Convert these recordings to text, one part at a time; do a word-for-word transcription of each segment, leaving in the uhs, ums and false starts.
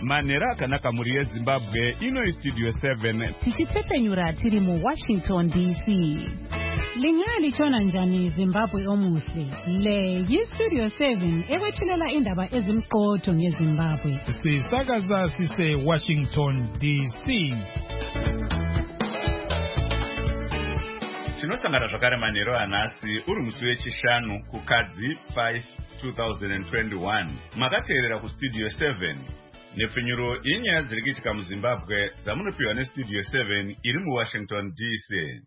Manera akanaka muri yeZimbabwe ino Studio seven. Tichitsepenyura tiri mu Washington D C. Lingali chona njani Zimbabwe omuhle. Le yi Studio seven ewethulela indaba ezimqotho ngeZimbabwe. Sisakaza sise Washington D C. Tinosangana zvakare manheru anhasi uri musi wechishanu kukadzi five two thousand twenty-one. Makateerera kuStudio seven. Nepfenyuro yenyaya dziri kuitika muZimbabwe dzamunopiwa neStudio seven iri muWashington D C.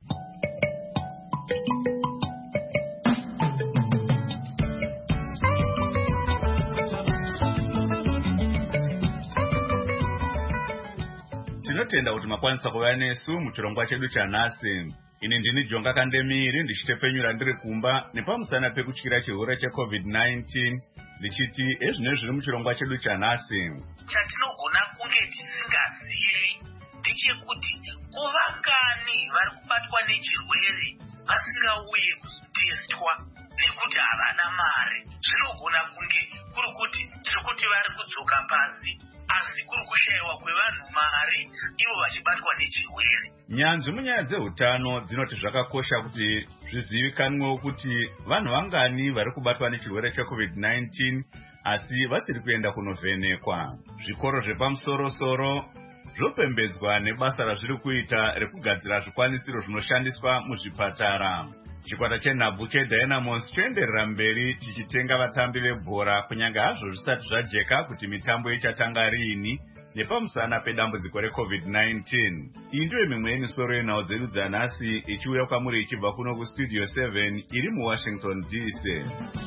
Tinotenda kuti makwanisa kuva nesu muchirongwa chedu chanhasi. Ini ndini Jonga Kandemiri ndichitepfenyura ndiri kumba nepamusana pekutyira chirwere cheCovid nineteen ndichiti ezvino zviri muchirongwa chedu chanhasi. Chatinogona kunge tisingazivi ndechekuti kuvangani vari kubatwa nechirwere vasingauye kuzotestwa nekuti havana mari. Zvinogona kunge kuri kuti tiri kuti vari kudzoka pasi asi kuri kushayiwa kwevanhu mari ivo vachibatwa nechirwere. Nyanzvi munyaya dzeutano dzinoti zvakakosha kuti zvizivikanwewo kuti vanhu vangani vari kubatwa nechirwere cheCovid nineteen asi vasiri kuenda kunovhenekwa. Zvikoro zvepamusoro-soro zvopembedzwa nebasa razviri kuita rekugadzira zvikwanisiro zvinoshandiswa muzvipatara. Chikwata chenhabvu cheDynamos choenderera mberi chichitenga vatambi vebhora kunyange hazvo zvisati zvajeka kuti mitambo ichatanga riini nepamusana pedambudziko reCovid nineteen. Iyi ndiyo mimwe yemisoro yenhau dzedu dzanhasi ichiuya kwamuri ichibva kuno kuStudio seven iri muWashington D C.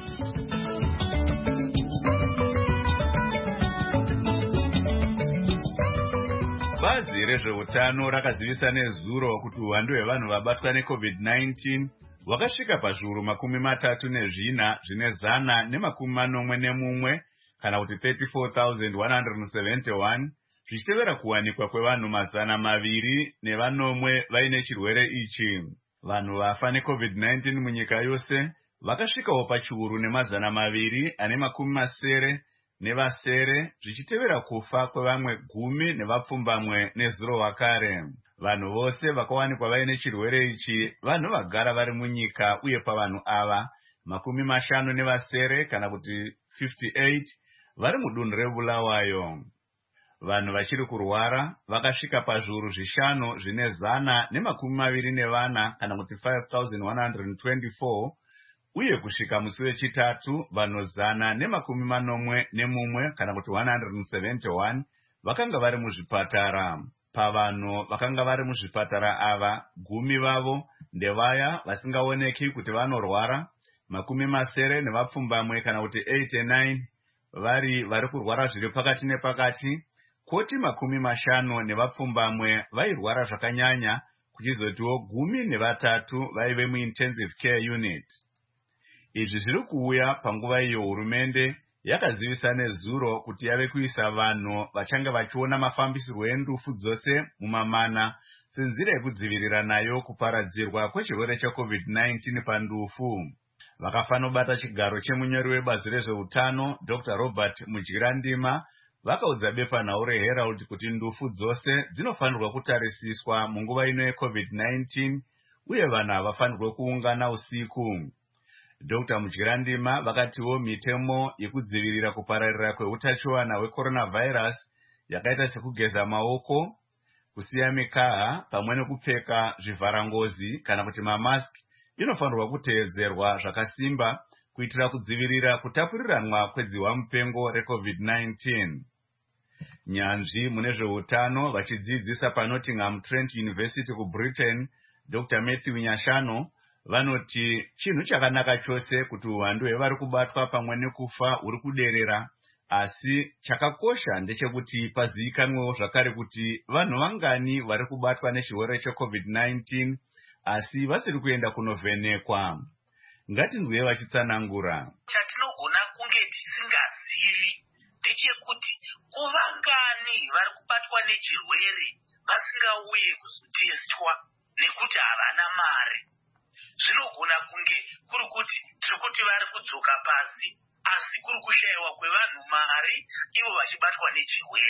Bazi rezveutano rakazivisa nezuro kuti uwandu hwevanhu vabatwa neCovid nineteen hwakasvika pazviuru makumi matatu nezvina zvine zana nemakumi manomwe nemumwe kana kuti thirty-four thousand one hundred seventy-one zvichitevera kuwanikwa kwevanhu mazana maviri nevanomwe vaine chirwere ichi. Vanhu vafa neCovid nineteen munyika yose vakasvikawo pachiuru nemazana maviri ane makumi masere nevasere zvichitevera kufa kwevamwe gumi nevapfumbamwe nezuro wakare. Vanhu vose vakawanikwa vaine chirwere ichi vanhu vagara vari munyika uye pavanhu ava makumi mashanu nevasere kana kuti fifty-eight vari mudunhu reBulawayo. Vanhu vachiri kurwara vakasvika pazviuru zvishanu zvine zana nemakumi maviri nevana kana kuti five thousand one hundred twenty-four uye kusvika musi wechitatu vanhu zana nemakumi manomwe nemumwe kana kuti one hundred seventy-one vakanga vari muzvipatara. Pavanhu vakanga vari muzvipatara ava gumi vavo ndevaya vasingaoneki kuti vanorwara, makumi masere nevapfumbamwe kana kuti eighty-nine vari vari kurwara zviri pakati nepakati, koti makumi mashanu nevapfumbamwe vairwara zvakanyanya, kuchizotiwo gumi nevatatu vaive muintensive care unit. Izvi zviri kuuya panguva iyo hurumende yakazivisa nezuro kuti yave kuisa vanhu vachanga vachiona mafambisirwo endufu dzose mumamana senzira yekudzivirira nayo kuparadzirwa kwechirwere cheCovid nineteen pandufu. Vakafanobata chigaro chemunyori webazi rezveutano Doctor Robert Mudyirandima vakaudza bepanhau reHerald kuti ndufu dzose dzinofanirwa kutarisiswa munguva ino yeCovid nineteen uye vanhu havafanirwe kuungana usiku. Doctor Mudyirandima vakatiwo mitemo yekudzivirira kupararira kweutachiona hwecoronavirus yakaita sekugeza maoko, kusiya mikaha pamwe nekupfeka zvivharangozi kana kuti mamaski inofanirwa kuteedzerwa zvakasimba kuitira kudzivirira kutapuriranwa kwedzihwamupengo reCovid nineteen. Nyanzvi mune zveutano vachidzidzisa paNottingham Trent University kuBritain, Doctor Matthew Nyashano vanoti chinhu chakanaka chose kuti uwandu hwevari kubatwa pamwe nekufa huri kuderera, asi chakakosha ndechekuti pazivikanwewo zvakare kuti vanhu vangani vari kubatwa nechirwere cheCovid nineteen asi vasiri kuenda kunovhenekwa. Ngatinzwe vachitsanangura. Chatinogona kunge tisingazivi ndechekuti kuvangani vari kubatwa nechirwere vasingauye kuzotestwa nekuti havana mari. Zvinogona kunge kuri kuti tiri kuti vari kudzoka pasi asi kuri kushayiwa kwevanhu mari ivo vachibatwa nechirwere.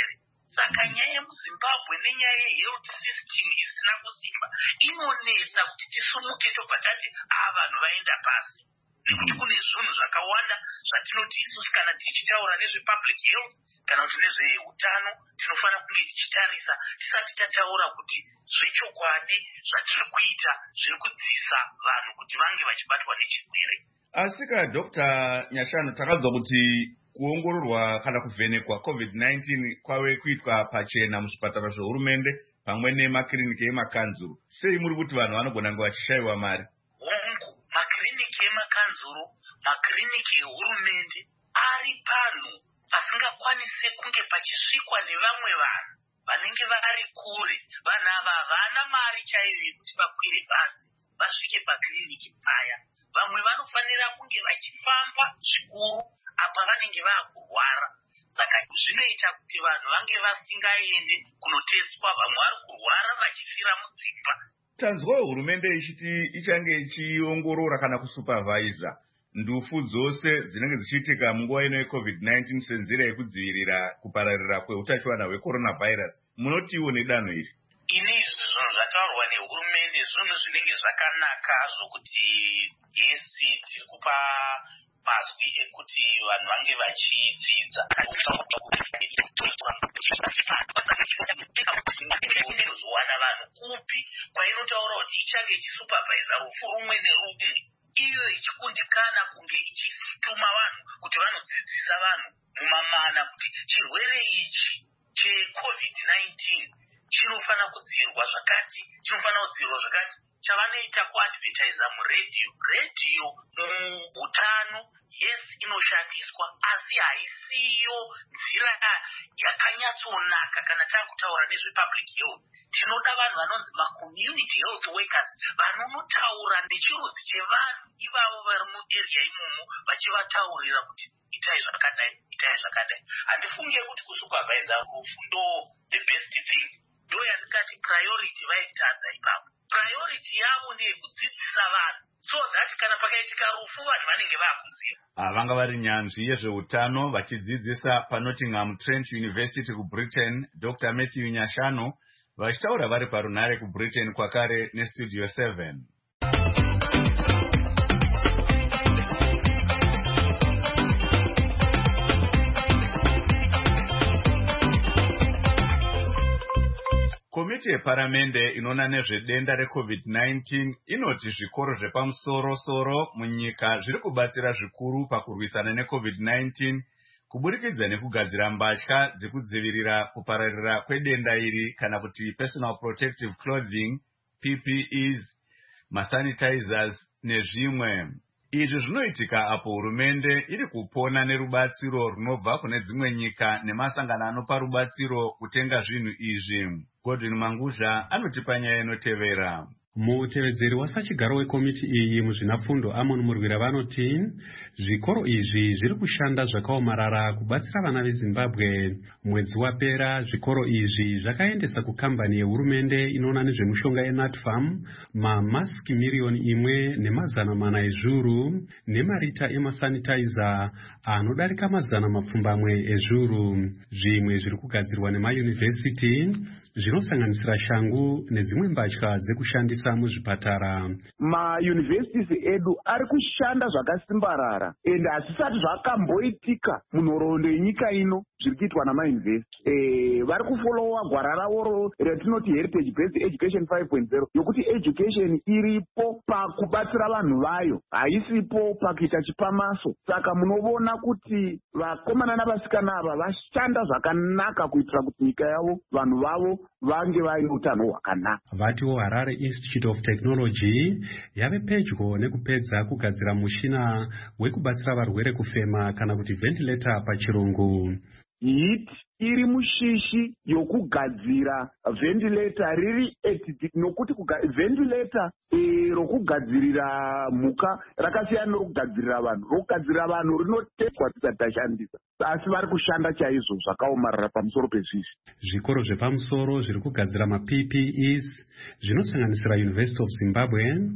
Saka nyaya yemuZimbabwe nenyaya yehealth system isina kusimba inonesa kuti tisumuke tobva tati aa vanhu vaenda pasi, nekuti kune zvinhu zvakawanda zvatinoti isusu kana tichitaura nezvepublic health kana kuti nezveutano tinofanira kunge tichitarisa tisati tataura kuti zvechokwadi zvatiri kuita zviri kudziisa vanhu kuti vange vachibatwa nechirwere. Asika Doctor Nyashanu, takabva kuti kuongororwa kana kuvhenekwa covid nineteen kwave kuitwa pachena muzvipatara zvehurumende pamwe nemakiriniki emakanzuru. Sei muri kuti vanhu vanogona kunge vachishayiwa mari? Hongu, makiriniki emakanzuru, makiriniki ehurumende ari panhu pasingakwanise kunge pachisvikwa nevamwe vanhu vanenge vari kure. Vanhu ava havana mari chaiyo yekuti vakwire bhazi vasvike pakiriniki paya. Vamwe vanofanira kunge vachifamba zvikuru apa vanenge vakurwara. Saka zvinoita kuti vanhu vange vasingaende kunoteswa, vamwe vari kurwara vachifira mudzimba. Tanzwa hurumende ichiti ichange ichiongorora kana kusupervisa ndufu dzose dzinenge dzichiitika munguva ino yecovid nineteen senzira yekudzivirira kupararira kweutachiwana hwecoronavirus. Munotiwo nedanho iri? Inizvi zvinhu zvataurwa nehurumende zvinhu zvinenge zvakanaka zvokuti yesi tiri kupa mazwi ekuti vanhu vange vachidzidza kuzowana vanhu kupi kwainotaura kuti ichange ichisupervisa rufu rumwe nerumwe, iyo ichikundikana kunge ichituma vanhu kuti vanodzidzisa vanhu mumamana kuti chirwere ichi checovid nineteen chinofanira kudzivirwa zvakati, chinofanira kudzivirwa zvakati. Chavanoita kuadvertisa muredhiyo, redhiyo muutano yes inoshandiswa, asi haisiyo nzira yakanyatsonaka kana taakutaura nezvepublic health. Tinoda vanhu vanonzi macommunity health workers vanonotaura nechirudzi chevanhu ivavo vari muarea imomo vachivataurira kuti itai zvakadai, itai zvakadai. Handifunge kuti kusupervisa rufu ndo the best thing. Ndo yandikati priority vaitadza ipapo. Priority yavo ndeyekudzidzisa vanhu so that kana pakaitika rufu vanhu vanenge vakuziva. Vanga vari nyanzvi yezveutano vachidzidzisa paNottingham Trent University kuBritain, Doctor Matthew Nyashanu, vachitaura vari parunhare kuBritain kwakare neStudio seven. Komiti yeparamende inoona nezvedenda recovid nineteen inoti zvikoro zvepamusoro-soro munyika zviri kubatsira zvikuru pakurwisana necovid nineteen kuburikidza nekugadzira mbatya dzekudzivirira kupararira kwedenda iri kana kuti personal protective clothing, P P Es, masanitizers nezvimwe. Izvi zvinoitika apo hurumende iri kupona nerubatsiro runobva kune dzimwe nyika nemasangano anopa rubatsiro kutenga zvinhu izvi. Godwin Manguzha anotipa nyaya inotevera. Mutevedzeri wasachigaro wekomiti iyi muzvinafundo Amon Murwira vanoti zvikoro izvi zviri kushanda zvakaomarara kubatsira vana veZimbabwe. Mwedzi wapera zvikoro izvi zvakaendesa kukambani yehurumende inoona nezvemushonga yeNatfarm mamaski miriyoni imwe nemazana mana ezvuru nemarita emasanitizer anodarika mazana mapfumbamwe ezvuru. Zvimwe zviri kugadzirwa nemayunivhesiti zvinosanganisira shangu nedzimwe mbatya dzekushandisa muzvipatara. Mayunivhesiti edu ari kushanda zvakasimbarara ende hazvisati zvakamboitika munhoroondo yenyika ino zviri kuitwa namayunivhesiti. E, vari kufolowa gwara ravo retinoti heritage based education five point zero yokuti education iripo pakubatsira vanhu vayo, haisipo pakuita chipamaso. Saka munoona kuti vakomana navasikana ava vashanda zvakanaka kuitira kuti nyika yavo vanhu vavo vange vaine utano hwakanaka. Vatiwo Harare Institute of Technology yave pedyo nekupedza kugadzira mushina wekubatsira varwere kufema kana kuti ventilator pachirungu. Hit iri mushishi yokugadzira ventilator riri etidi nokuti ventilator e, rokugadzirira mhuka rakasiyana nerokugadzirira vanhu. Rokugadzirira vanhu rinotekwa tisati tashandisa, asi vari kushanda chaizvo zvakaomarara pamusoro pezvizvi. Zvikoro zvepamusoro zviri kugadzira ma P P Es zvinosanganisira University of Zimbabwe,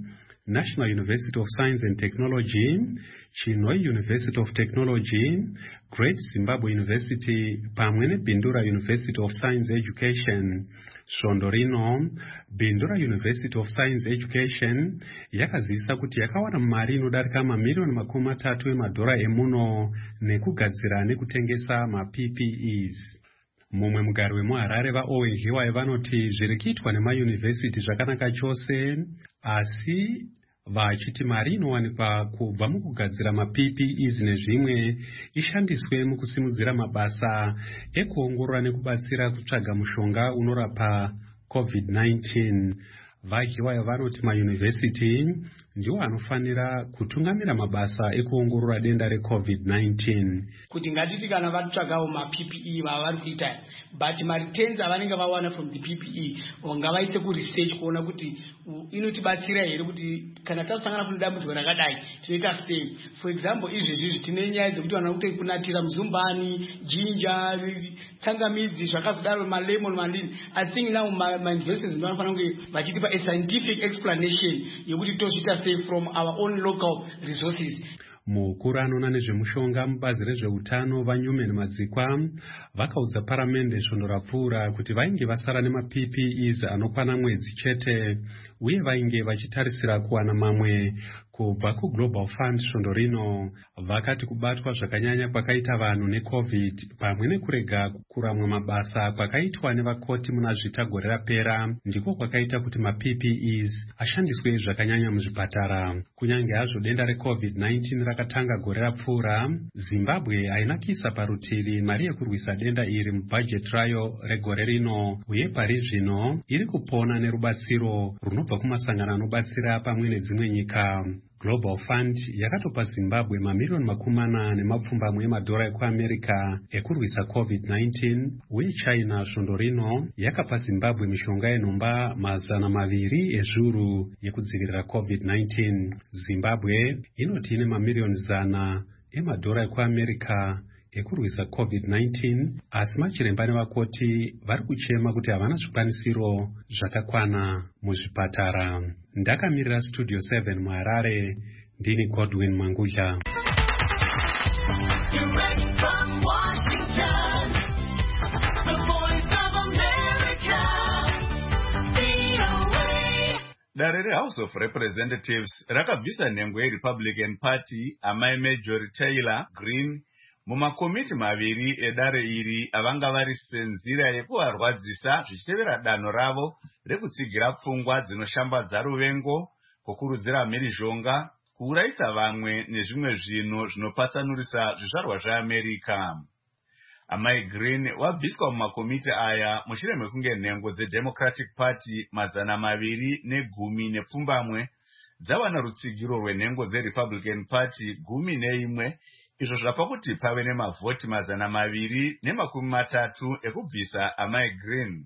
National University of Science and Technology, Chinhoyi University of Technology, Great Zimbabwe University, pamwe neBindura University of Science Education. Svondo rino, Bindura University of Science Education yakazivisa kuti yakawana mari inodarika mamiliyoni makumi matatu emadhora emuno nekugadzira nekutengesa ma-P P Es. Mumwe mugari wemuHarare vaOwe Hiwai vanoti zviri kuitwa nemayunivhesiti zvakanaka chose, asi vachiti mari inowanikwa kubva mukugadzira ma-P P Es nezvimwe ishandiswe mukusimudzira mabasa ekuongorora nekubatsira kutsvaga mushonga unorapa COVID nineteen. VaHiwai vanoti mayunivhesiti ndiwo anofanira kutungamira mabasa ekuongorora denda reCovid nineteen. Kuti ngatiti kana vatsvagawo ma-P P E vava vari kuita, but mareturns avanenge vawana from the P P E ngavaise kuresearch kuona kuti inotibatsira here kuti kana tasangana kune dambudziko rakadai tinoita sei. For example, izvezvi tine nyaya dzekuti vana kuti kunatira muzumbani, jinja, tsangamidzi zvakazodaro, malemon, mandini. I think now my universities vanofanira kunge vachitipa a scientific explanation yekuti tozviita sei from our own local resources. Mukuru anoona nezvemushonga mubazi rezveutano vaNewman Madzikwa vakaudza paramende svondo rapfuura kuti vainge vasara nema-P P Es anokwana mwedzi chete uye vainge vachitarisira kuwana mamwe kubva kuGlobal Fund. Svondo rino vakati kubatwa zvakanyanya kwakaita vanhu neCovid pamwe nekurega kuramwa mabasa kwakaitwa nevakoti muna zvita gore rapera ndiko kwakaita kuti ma-P P Es ashandiswe zvakanyanya muzvipatara. Kunyange hazvo denda reCovid nineteen rakatanga gore rapfuura, Zimbabwe haina kuisa parutivi mari yekurwisa denda iri mubudget rayo regore rino uye pari zvino iri kupona nerubatsiro runobva kumasangano anobatsira pamwe nedzimwe nyika. Global Fund yakatopa Zimbabwe mamiliyoni makumi mana nemapfumbamwe emadhora ekuAmerica ekurwisa COVID nineteen uye China svondo rino yakapa Zimbabwe mishonga yenomba mazana maviri ezviuru yekudzivirira COVID nineteen. Zimbabwe inoti ine mamiliyoni zana emadhora ekuAmerica ekurwisa COVID nineteen, asi machiremba nevakoti vari kuchema kuti havana zvikwanisiro zvakakwana muzvipatara. Ndakamirira Studio seven muHarare, ndini Godwin Mangudla. Dare reHouse of Representatives rakabvisa nhengo yeRepublican Party amai Marjorie Taylor Greene mumakomiti maviri edare iri avanga vari senzira yekuvarwadzisa zvichitevera danho ravo rekutsigira pfungwa dzinoshambadza ruvengo, kukurudzira mhirizhonga, kuurayisa vamwe nezvimwe zvinhu zvinopatsanurisa zvizvarwa zveAmerica. Amai Greene wabviswa mumakomiti aya mushure mekunge nhengo dzeDemocratic Party mazana maviri negumi nepfumbamwe dzawana rutsigiro rwenhengo dzeRepublican Party gumi neimwe, izvo zvapa kuti pave nemavhoti mazana maviri nemakumi matatu ekubvisa amai Greene.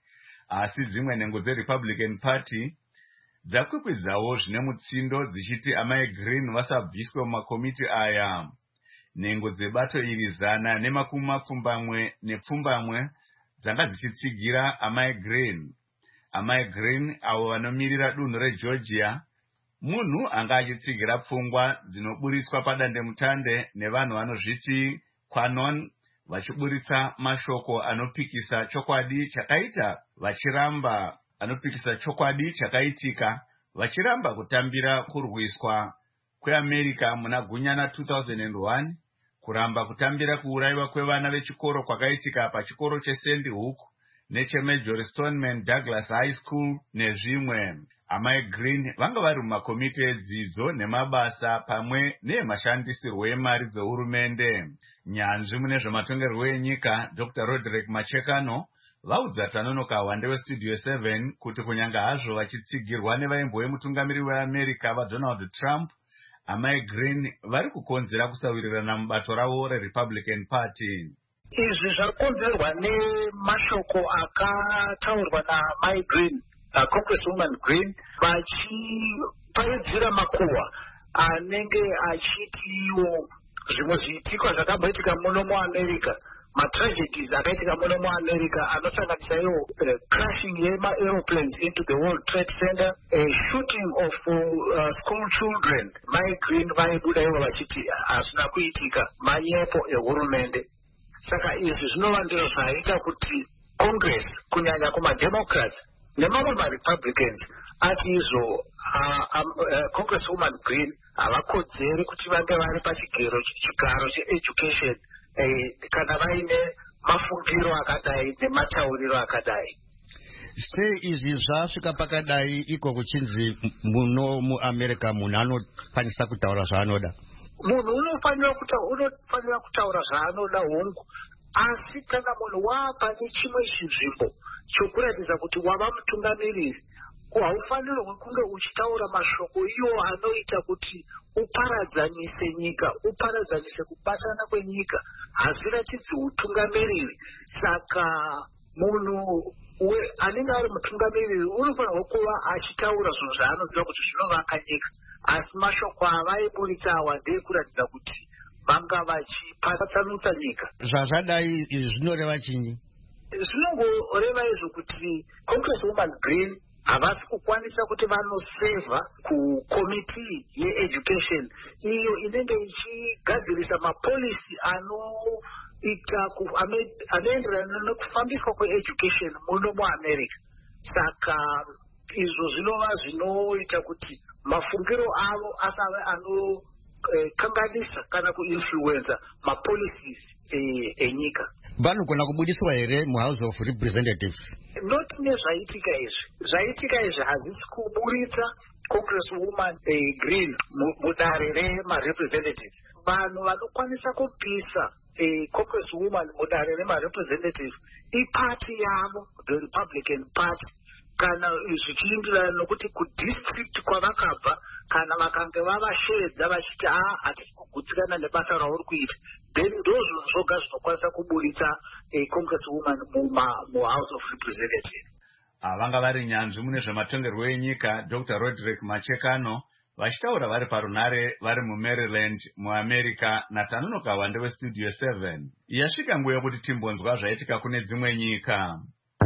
Asi dzimwe nhengo dzeRepublican Party dzakwikwidzawo zvine mutsindo dzichiti amai Greene vasabviswe mumakomiti aya. Nhengo dzebato iri zana nemakumi mapfumbamwe nepfumbamwe dzanga dzichitsigira amai Greene. Amai Greene avo vanomirira dunhu reGeorgia, munhu anga achitsigira pfungwa dzinoburitswa padandemutande nevanhu vanozviti Qanon, vachiburitsa mashoko anopikisa chokwadi chakaita vachiramba anopikisa chokwadi chakaitika vachiramba kutambira kurwiswa kweAmerica muna gunyana two thousand one, kuramba kutambira kuurayiwa kwevana vechikoro kwakaitika pachikoro cheSandy Hook necheMajor Stoneman Douglas High School nezvimwe. Amai Greene vanga vari mumakomiti edzidzo nemabasa pamwe neemashandisirwo emari dzehurumende. Nyanzvi mune zvematongerwo enyika Doctor Roderick Machekano vaudza Tanonoka Wande weStudio seven kuti kunyanga hazvo vachitsigirwa nevaimbo vemutungamiri weAmerica vaDonald Trump, amai Greene vari kukonzera kusawirirana mubato ravo reRepublican Party. Izvi zvakonzerwa nemashoko akataurwa naMai Greene, uh, Congresswoman Greene, vachiparidzira makuhwa anenge achitiwo zvimwe zviitikwa zvakamboitika muno muamerica, matragedies akaitika muno muamerica anosanganisa iwo uh, crashing yema-aeroplanes into the World Trade Center, a shooting of uh, school children. MyGreen vaibuda ivo vachiti hazvina kuitika, manyepo ehurumende. Saka izvi zvinova ndizvo zvaita kuti Congress kunyanya kumademocrats nemamwe maRepublicans ati izvo uh, um, uh, Congresswoman Green havakodzeri kuti vange vari pachigaro chigaro cheeducation eh, kana vaine mafungiro akadai nematauriro akadai. Sei izvi zvasvika pakadai iko kuchinzi muno muAmerica munhu anokwanisa kutaura zvaanoda? Munhu unofanira unofanira kutaura zvaanoda hongu, asi kana munhu wapane chimwe chinzvimbo chokuratidza kuti wava mutungamiriri, haufanirwi kunge uchitaura mashoko iwo anoita kuti uparadzanise nyika, uparadzanise kubatana kwenyika, hazviratidzi utungamiriri. Saka munhu anenge ari mutungamiriri unofanirwa kuva achitaura zvinhu zvaanoziva kuti zvinovaka nyika, asi mashoko avaiburitsa awa ndeekuratidza kuti vanga vachipatsanisa nyika. Zvazvadai izvi zvinoreva chinyi? Zvinongoreva izvo kuti Congresswoman Green havasi kukwanisa kuti vanosevha kukomiti yeeducation iyo inenge ichigadzirisa mapolisi anoita anoenderana nekufambiswa kweeducation muno muAmerica. Saka izvo zvinova zvinoita kuti mafungiro avo asave anokanganisa kana kuinfluenza mapolicies enyika. Vanogona kubudiswa here muHouse of Representatives? Not nezvaitika izvi. Zvaitika izvi hazvisi kuburitsa Congresswoman eh, Green mudare remarepresentatives. Vanhu vanokwanisa kupisa eh, Congresswoman mudare remarepresentatives ipati yavo, the Republican Party, kana zvichienderana nokuti kudistrict kwavakabva kana vakange vavashedza vachiti ah hatisi kugutsikana nebasa rauri kuita, then ndozvo zvoga zvinokwanisa kuburitsa eh, Congresswoman muHouse of Representatives. Vanga vari nyanzvi mune zvematongerwo enyika Doctor Roderick Machekano vachitaura vari parunare vari muMaryland muAmerica. Natanonoka Wande weStudio seven. Yasvika nguva yokuti timbonzwa zvaitika kune dzimwe nyika.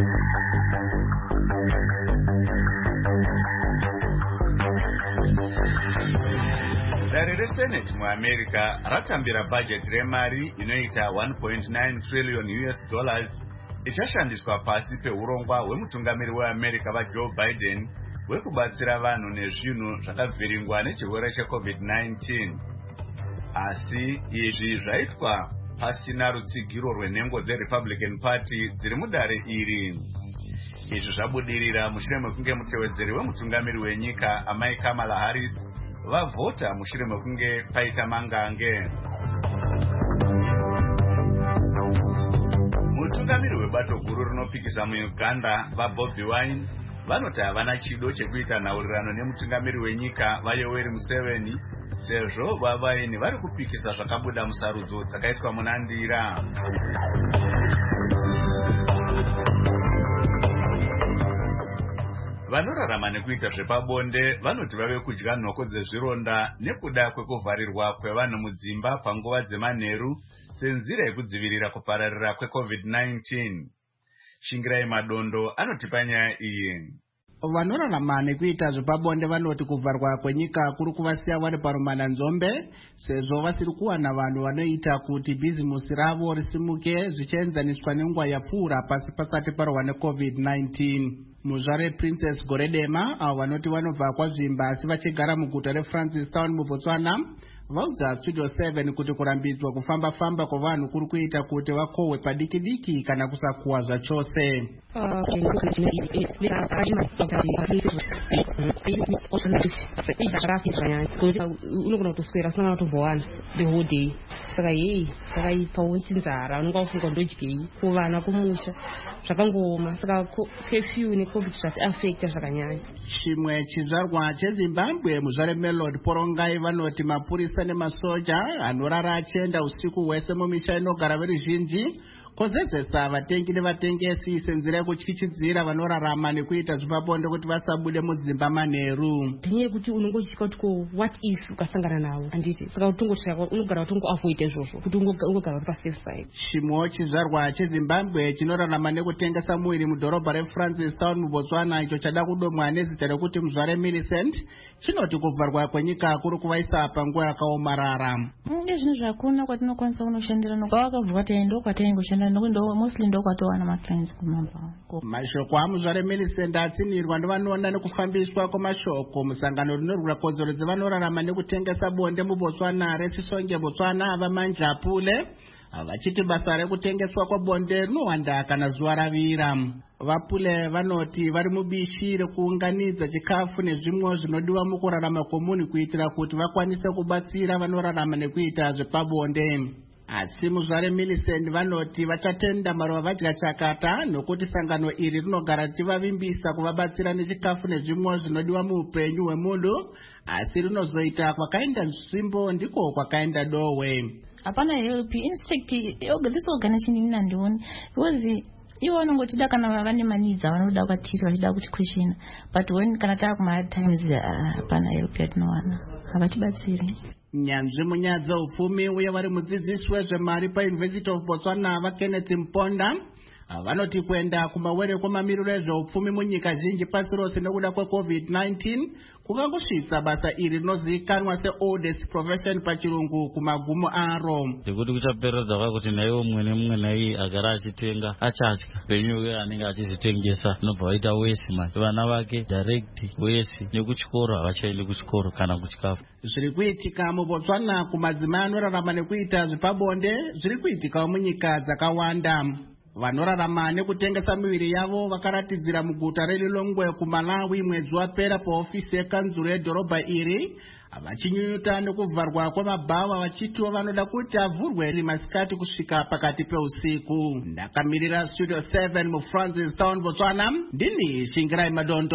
Dare reSenate muAmerica ratambira budget remari inoita one point nine trillion U S dollars ichashandiswa pasi peurongwa hwemutungamiri weAmerica vaJoe Biden hwekubatsira vanhu nezvinhu zvakavhiringwa nechirwere checovid nineteen. Asi izvi zvaitwa pasina rutsigiro rwenhengo dzeRepublican Party dziri mudare iri. Izvi zvabudirira mushure mekunge mutevedzeri wemutungamiri wenyika amai Kamala Harris vavhota mushure mekunge paita mangange. Mutungamiri webato guru rinopikisa muUganda vaBobi Wine vanoti havana chido chekuita nhaurirano nemutungamiri wenyika vaYoweri Museveni sezvo vavaini vari kupikisa zvakabuda musarudzo dzakaitwa muna Ndira. Vanorarama nekuita zvepabonde vanoti vave kudya nhoko dzezvironda nekuda kwekuvharirwa kwevanhu mudzimba panguva dzemanheru senzira yekudzivirira kupararira kwecovid nineteen. Shingirai Madondo anotipa nyaya iyi. Vanorarama nekuita zvepabonde vanoti kuvharwa kwenyika kuri kuvasiya vari parumana nzombe sezvo vasiri kuwana vanhu vanoita kuti bhizimusi ravo risimuke zvichienzaniswa nenguva yapfuura pasi pasati parwa necovid nineteen. Muzvare Princess Goredema avo vanoti vanobva kwazvimba asi vachigara muguta reFrancistown muBotswana vaudza Studio seven kuti kurambidzwa kufamba famba kwavanhu kuri kuita kuti vakohwe padiki diki kana kusakuwa zvachose. Unogona kutoswera sina kutombowana the whole day. Saka yei sakaipawo chinzara unonga ufunga ndodyei kuvana kumusha zvakangoma. Saka curfew necovid zvati affecta zvakanyanya. Chimwe chizvarwa cheZimbabwe muzvare Melody Porongai vanoti mapurisa nemasoja anorara achienda usiku hwese mumisha inogara veruzhinji kozedzesa vatengi nevatengesi senzira yekutyityidzira vanorarama nekuita zvepabonde kuti vasabude mudzimba manheru. Ndenyaya yekuti unongotyika kuti ko what if ukasangana navo handiti, saka utongosvika unogara utongoavoid izvozvo kuti ungogara uri pasafe side. Chimwe chizvarwa chezimbabwe chinorarama nekutengesa muviri mudhorobha reFrancistown muBotswana icho chada kudomwa nezita rekuti Muzvare Millicent chinoti kuvharwa kwenyika kuri kuvaisa panguva yakaomarara. Ndezvinhu zvakuna kwatinokwanisa kunoshandira nokwavakavhurwa taendo kwataingoshandira nokuti mostly ndokwatowana maclients kumamba. Mashoko aMuzvare Millicent atsinirwa ndovanoona nekufambiswa kwamashoko musangano rinorwira kodzero dzevanorarama nekutengesa bonde muBotswana reChisonge Botswana Vamanja Pule vachiti basa rekutengeswa kwabonde rinowanda kana zuva ravira. Vapule vanoti vari mubishi rekuunganidza chikafu nezvimwe zvinodiwa mukurarama komunhu kuitira kuti vakwanise kubatsira vanorarama nekuita zvepabonde. Asi Muzvare Millicent vanoti vachatenda maruva vadya chakata nokuti sangano iri rinogara richivavimbisa kuvabatsira nechikafu nezvimwe zvinodiwa muupenyu hwemunhu, asi rinozoita kwakaenda nzvimbo ndiko kwakaenda dohwe. Hapana help insect yoga this organization ina ndioni because iwo vanongotida kana vane manidza vanoda kwatiri vachida kuti question, but when kana taa kuma times hapana help yatinowana havatibatsiri. Nyanzvi munyaya dzeupfumi uye vari mudzidzisi wezvemari paUniversity of Botswana vaKenneth Mponda vanoti kuenda kumawere kwemamiriro ezveupfumi munyika zhinji pasi rose nekuda kwecovid nineteen kukangosvitsa basa iri rinozivikanwa seoldest profession pachirungu kumagumo aro. Ndikuti kuchaperedza kwakuti naiwo mumwe nemumwe nai agara achitenga achatya penyu uye anenge achizvitengesa nobva vaita wesi manje vana vake direct wesi nekuchikoro havachaendi kuchikoro kana kuchikafu. Zviri kuitika muBotswana kumadzimai anorarama nekuita zvepabonde zviri kuitikawo munyika dzakawanda. Vanorarama nekutengesa miviri yavo vakaratidzira muguta reLilongwe kuMalawi mwedzi wapera paofisi yekanzuro yedhorobha iri vachinyunyuta nekuvharwa kwamabhava vachitiwo vanoda kuti avhurwe rimasikati kusvika pakati peusiku. Ndakamirira Studio seven muFrancistown Botswana, ndini Shingirai Madondo.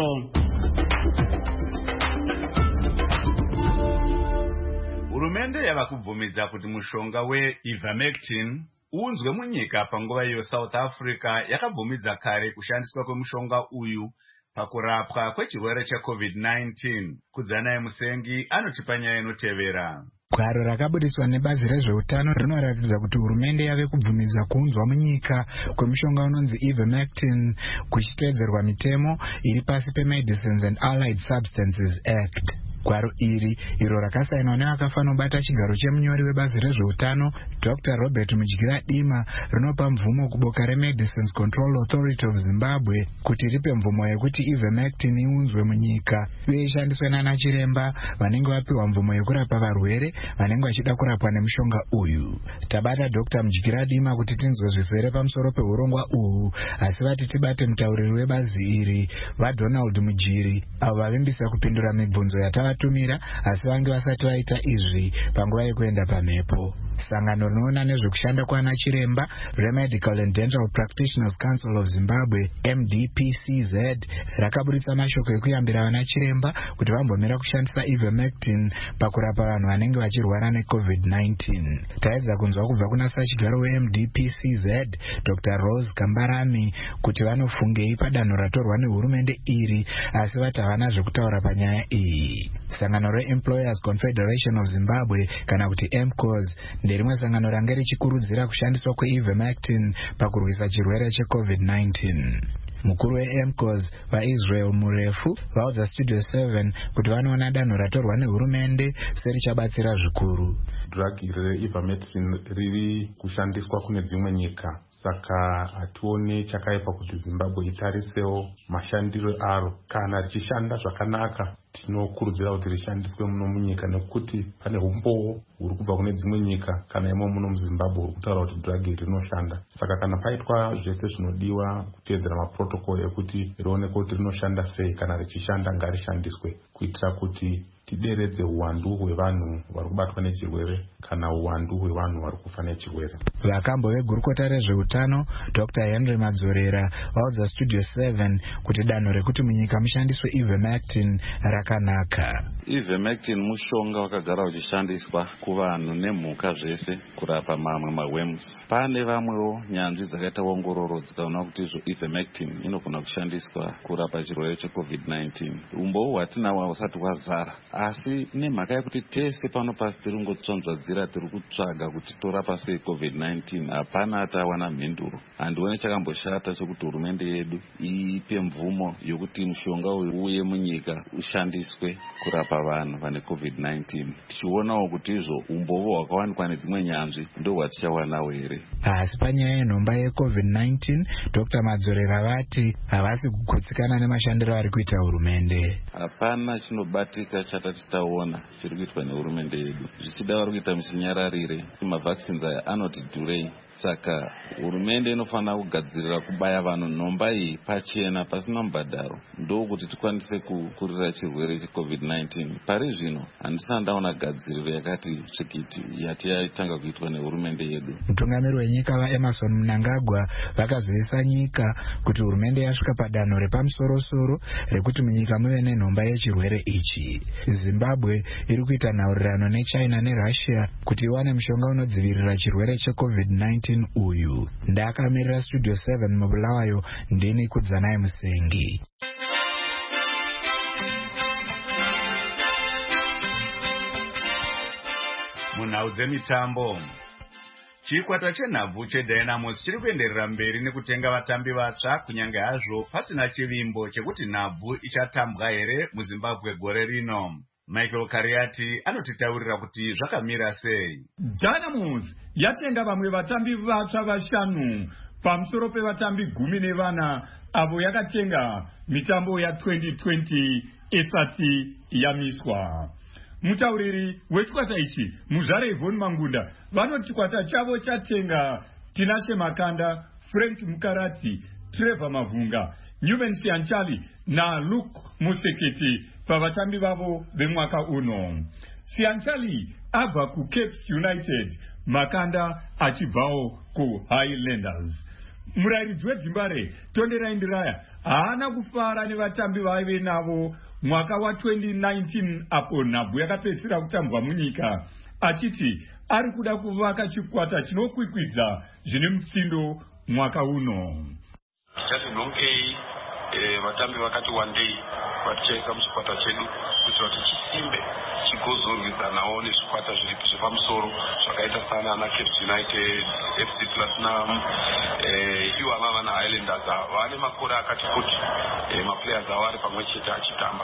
Hurumende yava kubvumidza kuti mushonga weIvermectin unzwe munyika panguva iyo South Africa yakabvumidza kare kushandiswa kwemushonga uyu pakurapwa kwechirwere checovid nineteen. Kudzanai Musengi anotipa nyaya inotevera. Gwaro rakabudiswa nebazi rezveutano rinoratidza kuti hurumende yave kubvumidza kuunzwa munyika kwemushonga unonzi Ivermectin kuchiteedzerwa mitemo iri pasi peMedicines and Allied Substances Act. Gwaro iri iro rakasainwa nevakafanobata chigaro chemunyori webazi rezveutano Doctor Robert Mudyira-Dima rinopa mvumo kuboka reMedicines Control Authority of Zimbabwe kuti ripe mvumo yekuti Ivermectin iunzwe munyika uye ishandiswe nana chiremba vanenge vapiwa mvumo yekurapa varwere vanenge vachida kurapwa nemushonga uyu. Tabata Doctor Mudyira-Dima kuti tinzwe zvizere pamusoro peurongwa uhu, asi vati tibate mutauriri webazi iri vaDonald Mujiri avo vavimbisa kupindura mibvunzo yatavatumira asi vange vasati vaita izvi panguva yekuenda pamhepo. Sangano rinoona nezvekushanda kwana chiremba reMedical and Dental Practitioners Council of Zimbabwe M D P C Z rakabudisa mashoko ekuyambira vana chiremba kuti vambomira kushandisa Ivermectin pakurapa vanhu vanenge vachirwara necovid nineteen. Taedza kunzwa kubva kuna sachigaro weM D P C Z Doctor Rose Kambarami kuti vanofungei padanho ratorwa nehurumende iri asi vati havana zvekutaura panyaya iyi. Sangano reEmployers Confederation of Zimbabwe kana kuti M C O S nderimwe sangano range richikurudzira kushandiswa kweIvermectin pakurwisa chirwere checovid nineteen. Mukuru weM C O S vaIsrael Murefu vaudza Studio seven kuti vanoona danho ratorwa nehurumende serichabatsira zvikuru. Drug iri reIvermectin riri kushandiswa kune dzimwe nyika, saka hatione chakaipa kuti Zimbabwe itarisewo mashandiro aro. Kana richishanda zvakanaka tinokurudzira kuti rishandiswe muno munyika nekuti pane umbowo huri kubva kune dzimwe nyika kana imo muno muZimbabwe huri kutaura kuti drug iri rinoshanda. Saka kana paitwa zvese zvinodiwa kuteedzera maprotocol ekuti rionekwe kuti rinoshanda sei, kana richishanda ngarishandiswe kuitira kuti tideredze uwandu hwevanhu vari kubatwa nechirwere kana uwandu hwevanhu vari kufa nechirwere. Vakambo vegurukota rezveutano Doctor Henry Madzorera vaudza Studio seven kuti danho rekuti munyika mushandiswe ivermectin rakanaka. Ivermectin mushonga wakagara uchishandiswa kuvanhu nemhuka zvese kurapa mamwe maworms. Pane vamwewo nyanzvi dzakaita ongororo dzikaona kuti izvo ivermectin inogona kushandiswa kurapa chirwere checovid nineteen. Umboo hwatinahwo husati hwazara, asi nemhaka yekuti tese pano pasi tiri kungotsonzvadzira tiri kutsvaga kuti torapa sei covid nineteen, hapana atawana mhinduro. Handioni chakamboshata chokuti hurumende yedu ipe mvumo yokuti mushonga uyu uye munyika ushandiswe kurapa vanhu vane covid nineteen. Tichionawo kuti izvo umboo hwakawanikwa nedzimwe nyanzvi ndo hwatichawanawo here. Asi panyaya yenhomba yecovid nineteen, Doctor Madzorera vati havasi kugutsikana nemashandiro ari kuita hurumende. Hapana chinobatika chatati taona chiri kuitwa nehurumende yedu. Zvichida vari kuita musinyararire, mavaccines aya anoti dhurei. Saka hurumende inofanira kugadzirira kubaya vanhu nhomba iyi pachena pasina mubhadharo, ndokuti tikwanise kukurira chirwere checovid nineteen. Pari zvino handisana ndaona gadziriro yakati tsvikiti yati yaitanga kuitwa nehurumende yedu. Mutungamiri wenyika vaEmerson Mnangagwa vakazivisa nyika kuti hurumende yasvika padanho repamusorosoro rekuti munyika muve nenhomba yechirwere ichi. Zimbabwe iri kuita nhaurirano neChina neRussia kuti iwane mushonga unodzivirira chirwere checovid nineteen uyu. Ndakamirira Studio seven mubulawayo, ndini Kudzanai Musengi. Munhau dzemitambo, chikwata chenhabvu cheDynamos chiri kuenderera mberi nekutenga vatambi vatsva kunyange hazvo pasina chivimbo chekuti nhabvu ichatambwa here muZimbabwe gore rino. Michael Kariati anotitaurira kuti zvakamira sei. Dynamos yatenga vamwe vatambi vatsva vashanu pamusoro pevatambi gumi nevana avo yakatenga mitambo ya twenty twenty isati yamiswa. Mutauriri wechikwata ichi Muzvare Yvonne Mangunda vanoti chikwata chavo chatenga Tinashe Makanda, Frank Mukarati, Trevor Mavunga, Newman Sianchali na Luke Museketi pavatambi vavo vemwaka uno. Sianchali abva kuCapes United, Makanda achibvawo kuHighlanders. Murairidzi weDzimbare Tonderai Ndiraya haana kufara nevatambi vaive navo mwaka wa twenty nineteen apo nhabvu yakapedzisira kutambwa munyika, achiti ari kuda kuvaka chikwata chinokwikwidza zvine mutsindo mwaka uno. Tichatinhongei vatambi vakati wandei vatichaisa muchikwata chedu kuitira kuti chisimbe chigozorwidzanawo nezvikwata zviripo zvepamusoro zvakaita sana ana Capes United, F C Platinum, iwo avava naHighlanders vane makore akati kuti maplayers avo ari pamwe chete achitamba.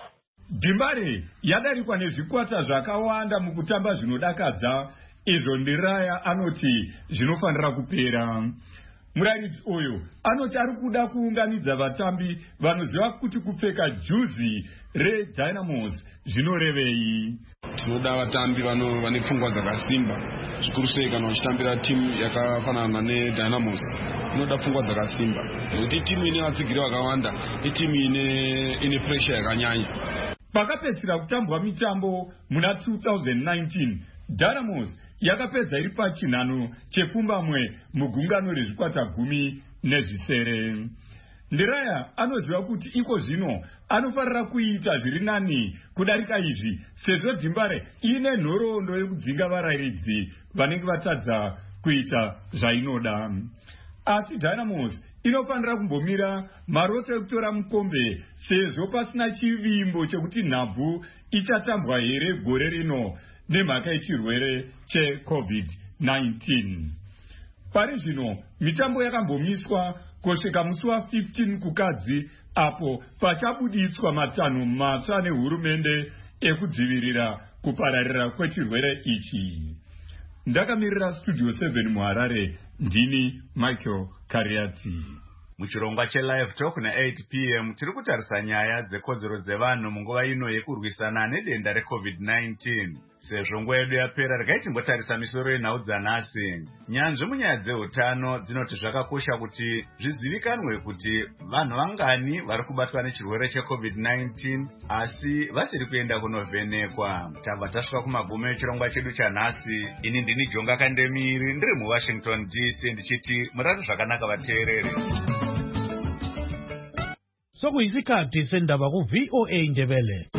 Dzimbare yadarikwa nezvikwata zvakawanda mukutamba zvinodakadza, izvo Ndiraya anoti zvinofanira kupera. Murairidzi uyu anoti ari kuda kuunganidza vatambi vanoziva kuti kupfeka juzi reDynamos zvinorevei. Tinoda vatambi vane pfungwa dzakasimba, zvikuru sei kana uchitambira timu yakafanana neDynamos. Inoda pfungwa dzakasimba nekuti timu ine vatsigiri vakawanda, itimu ine pressure yakanyanya. Pakapedzisira kutambwa mitambo muna two thousand nineteen, Dynamos yakapedza iri pachinhano chepfumbamwe mugungano rezvikwata gumi nezvisere. Ndiraya anoziva kuti iko zvino anofarira kuita zviri nani kudarika izvi, sezvo Dzimbare ine nhoroondo yekudzinga varairidzi vanenge vatadza kuita zvainoda. Asi Dynamos inofanira kumbomira maroto ekutora mukombe, sezvo pasina chivimbo chekuti nhabvu ichatambwa here gore rino nemhaka yechirwere checovid nineteen. Pari zvino mitambo yakambomiswa kusvika musi wa fifteen kukadzi, apo pachabuditswa matanho matsva nehurumende ekudzivirira kupararira kwechirwere ichi. Ndakamirira Studio seven muHarare, ndini Michael Kariati. Muchirongwa cheLive Talk na eight p m tiri kutarisa nyaya dzekodzero dzevanhu munguva ino yekurwisana nedenda recovid nineteen. sezvo nguva yedu yapera regai timbotarisa misoro yenhau dzanhasi. Nyanzvi munyaya dzeutano dzinoti zvakakosha kuti zvizivikanwe kuti vanhu vangani vari kubatwa nechirwere checovid nineteen asi vasiri kuenda kunovhenekwa. Tabva tasvika kumagumo echirongwa chedu chanhasi. Ini ndini Jonga Kandemiri ndiri muWashington D C ndichiti murari zvakanaka vateereri. Sokuyisikhathi sendaba ku V O A Ndebele.